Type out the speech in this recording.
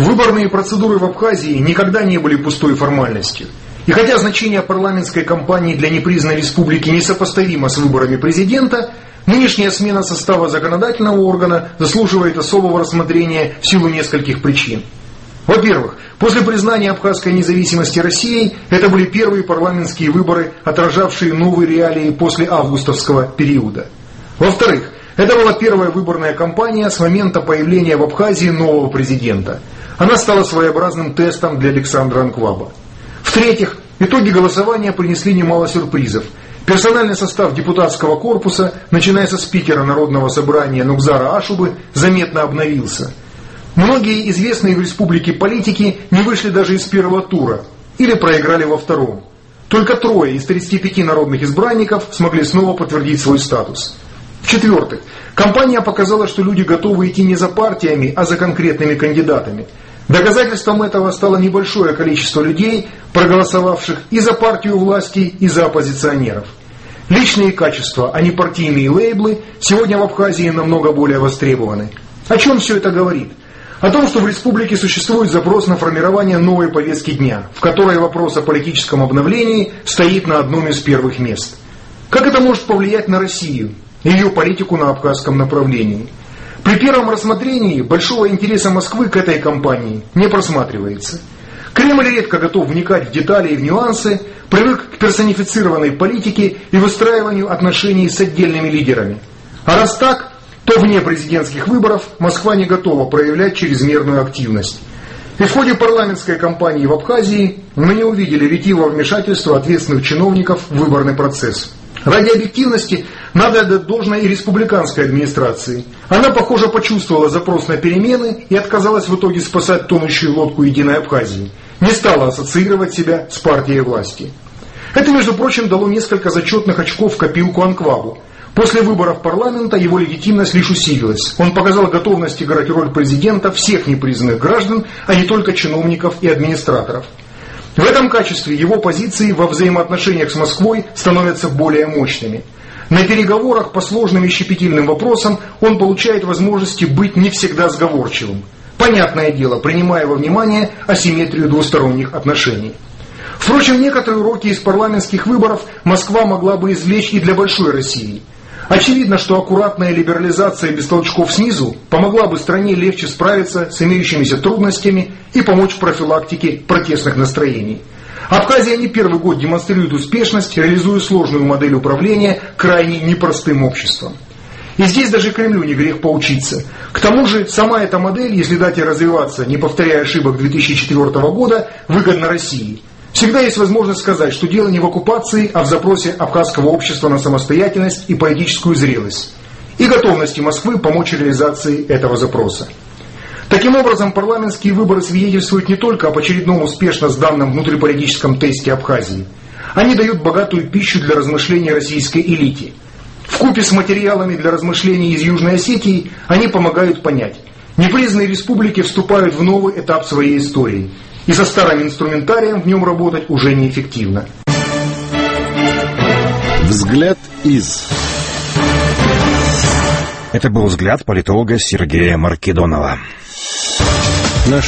Выборные процедуры в Абхазии никогда не были пустой формальностью. И хотя значение парламентской кампании для непризнанной республики несопоставимо с выборами президента, нынешняя смена состава законодательного органа заслуживает особого рассмотрения в силу нескольких причин. Во-первых, после признания абхазской независимости Россией, это были первые парламентские выборы, отражавшие новые реалии после августовского периода. Во-вторых, это была первая выборная кампания с момента появления в Абхазии нового президента. Она стала своеобразным тестом для Александра Анкваба. В-третьих, итоги голосования принесли немало сюрпризов. Персональный состав депутатского корпуса, начиная со спикера Народного собрания Нукзара Ашубы, заметно обновился. Многие известные в республике политики не вышли даже из первого тура или проиграли во втором. Только 3 из 35 народных избранников смогли снова подтвердить свой статус. В-четвертых, кампания показала, что люди готовы идти не за партиями, а за конкретными кандидатами. Доказательством этого стало небольшое количество людей, проголосовавших и за партию власти, и за оппозиционеров. Личные качества, а не партийные лейблы, сегодня в Абхазии намного более востребованы. О чем все это говорит? О том, что в республике существует запрос на формирование новой повестки дня, в которой вопрос о политическом обновлении стоит на одном из первых мест. Как это может повлиять на Россию и ее политику на абхазском направлении? При первом рассмотрении большого интереса Москвы к этой кампании не просматривается. Кремль редко готов вникать в детали и в нюансы, привык к персонифицированной политике и выстраиванию отношений с отдельными лидерами. А раз так, то вне президентских выборов Москва не готова проявлять чрезмерную активность. И в ходе парламентской кампании в Абхазии мы не увидели ретивого вмешательства ответственных чиновников в выборный процесс. Ради объективности надо отдать должное и республиканской администрации. Она, похоже, почувствовала запрос на перемены и отказалась в итоге спасать тонущую лодку Единой Абхазии. Не стала ассоциировать себя с партией власти. Это, между прочим, дало несколько зачетных очков в копилку Анквабу. После выборов парламента его легитимность лишь усилилась. Он показал готовность играть роль президента всех непризнанных граждан, а не только чиновников и администраторов. В этом качестве его позиции во взаимоотношениях с Москвой становятся более мощными. На переговорах по сложным и щепетильным вопросам он получает возможности быть не всегда сговорчивым. Понятное дело, принимая во внимание асимметрию двусторонних отношений. Впрочем, некоторые уроки из парламентских выборов Москва могла бы извлечь и для большой России. Очевидно, что аккуратная либерализация без толчков снизу помогла бы стране легче справиться с имеющимися трудностями и помочь в профилактике протестных настроений. Абхазия не первый год демонстрирует успешность, реализуя сложную модель управления крайне непростым обществом. И здесь даже Кремлю не грех поучиться. К тому же, сама эта модель, если дать ей развиваться, не повторяя ошибок 2004 года, выгодна России. Всегда есть возможность сказать, что дело не в оккупации, а в запросе абхазского общества на самостоятельность и политическую зрелость, и готовности Москвы помочь реализации этого запроса. Таким образом, парламентские выборы свидетельствуют не только об очередном успешно сданном внутриполитическом тесте Абхазии. Они дают богатую пищу для размышлений российской элите. Вкупе с материалами для размышлений из Южной Осетии они помогают понять: непризнанные республики вступают в новый этап своей истории. И со старым инструментарием в нем работать уже неэффективно. Взгляд из. Это был взгляд политолога Сергея Маркедонова.